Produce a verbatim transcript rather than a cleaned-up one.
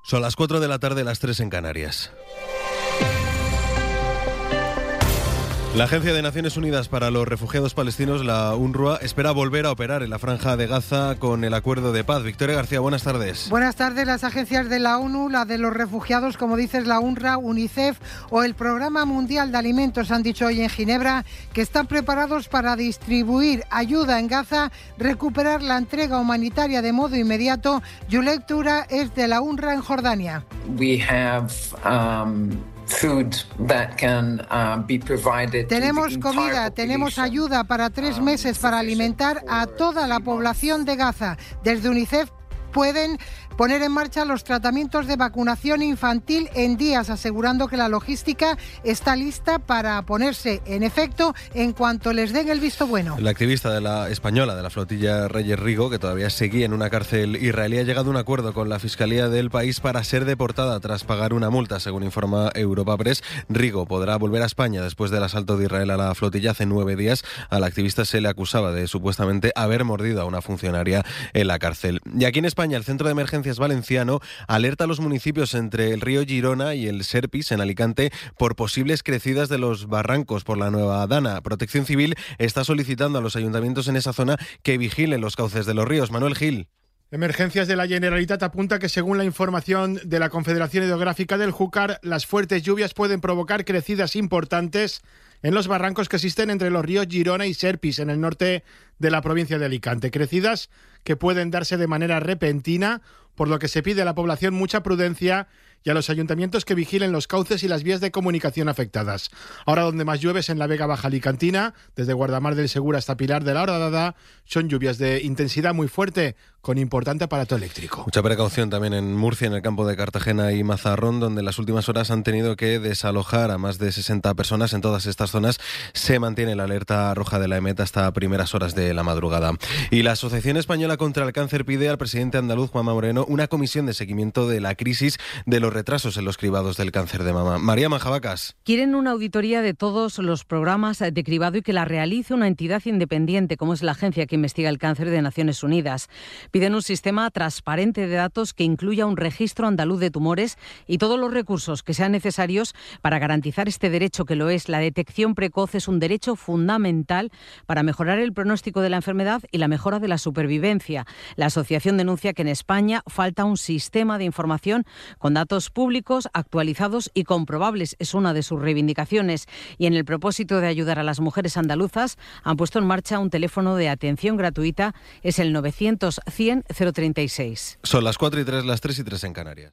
Son las cuatro de la tarde, las tres en Canarias. La Agencia de Naciones Unidas para los Refugiados Palestinos, la UNRWA, espera volver a operar en la Franja de Gaza con el acuerdo de paz. Victoria García, buenas tardes. Buenas tardes. Las agencias de la ONU, la de los refugiados, como dices, la UNRWA, UNICEF o el Programa Mundial de Alimentos han dicho hoy en Ginebra que están preparados para distribuir ayuda en Gaza, recuperar la entrega humanitaria de modo inmediato. Yulek Tura es de la UNRWA en Jordania. We have, um... Food that can, uh, be provided tenemos comida, tenemos ayuda para tres meses para alimentar a toda la población de Gaza. Desde UNICEF pueden poner en marcha los tratamientos de vacunación infantil en días, asegurando que la logística está lista para ponerse en efecto en cuanto les den el visto bueno. La activista de la española de la flotilla Reyes Rigo, que todavía seguía en una cárcel israelí, ha llegado a un acuerdo con la Fiscalía del país para ser deportada tras pagar una multa, según informa Europa Press. Rigo podrá volver a España después del asalto de Israel a la flotilla hace nueve días. A la activista se le acusaba de supuestamente haber mordido a una funcionaria en la cárcel. Y aquí en España, el Centro de Emergencias Valenciano alerta a los municipios entre el río Girona y el Serpis, en Alicante, por posibles crecidas de los barrancos por la nueva Dana. Protección Civil está solicitando a los ayuntamientos en esa zona que vigilen los cauces de los ríos. Manuel Gil. Emergencias de la Generalitat apunta que, según la información de la Confederación Hidrográfica del Júcar, las fuertes lluvias pueden provocar crecidas importantes en los barrancos que existen entre los ríos Girona y Serpis, en el norte de la provincia de Alicante. Crecidas que pueden darse de manera repentina, por lo que se pide a la población mucha prudencia y a los ayuntamientos que vigilen los cauces y las vías de comunicación afectadas. Ahora donde más llueve es en la Vega Baja Alicantina, desde Guardamar del Segura hasta Pilar de la Horadada. Son lluvias de intensidad muy fuerte, con importante aparato eléctrico. Mucha precaución también en Murcia, en el campo de Cartagena y Mazarrón, donde en las últimas horas han tenido que desalojar a más de sesenta personas. En todas estas zonas se mantiene la alerta roja de la EMET hasta primeras horas de la madrugada. Y la Asociación Española contra el Cáncer pide al presidente andaluz, Juanma Moreno, una comisión de seguimiento de la crisis de los retrasos en los cribados del cáncer de mama. María Manjabacas. Quieren una auditoría de todos los programas de cribado y que la realice una entidad independiente, como es la agencia que investiga el cáncer de Naciones Unidas. Piden un sistema transparente de datos que incluya un registro andaluz de tumores y todos los recursos que sean necesarios para garantizar este derecho que lo es. La detección precoz es un derecho fundamental para mejorar el pronóstico de la enfermedad y la mejora de la supervivencia. La asociación denuncia que en España falta un sistema de información con datos públicos, actualizados y comprobables. Es una de sus reivindicaciones. Y en el propósito de ayudar a las mujeres andaluzas, han puesto en marcha un teléfono de atención gratuita. Es el novecientos cien cero treinta y seis. Son las cuatro y tres, las tres y tres en Canarias.